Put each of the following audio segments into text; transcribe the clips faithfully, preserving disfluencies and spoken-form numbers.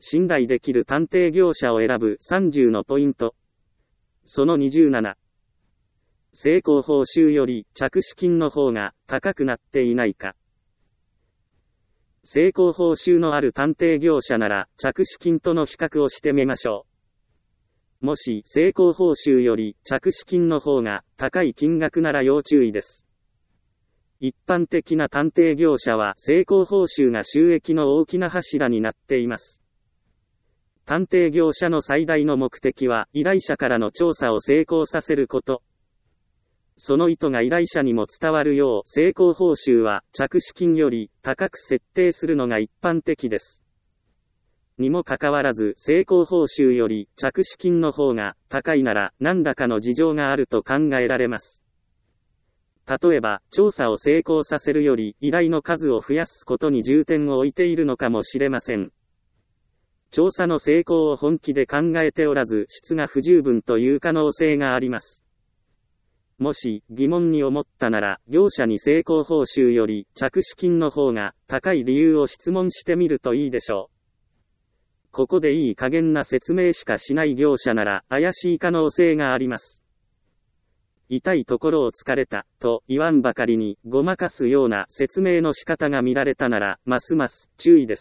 信頼できる探偵業者を選ぶさんじゅうのポイント。そのにじゅうなな。成功報酬より着手金の方が高くなっていないか。成功報酬のある探偵業者なら着手金との比較をしてみましょう。もし成功報酬より着手金の方が高い金額なら要注意です。一般的な探偵業者は成功報酬が収益の大きな柱になっています。探偵業者の最大の目的は依頼者からの調査を成功させること。その意図が依頼者にも伝わるよう成功報酬は着手金より高く設定するのが一般的です。にもかかわらず成功報酬より着手金の方が高いなら何らかの事情があると考えられます。例えば調査を成功させるより依頼の数を増やすことに重点を置いているのかもしれません。調査の成功を本気で考えておらず質が不十分という可能性があります。もし疑問に思ったなら業者に成功報酬より着手金の方が高い理由を質問してみるといいでしょう。ここでいい加減な説明しかしない業者なら怪しい可能性があります。痛いところを突かれたと言わんばかりにごまかすような説明の仕方が見られたならますます注意です。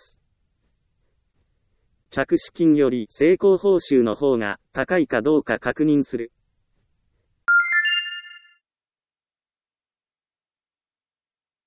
着手金より成功報酬の方が高いかどうか確認する。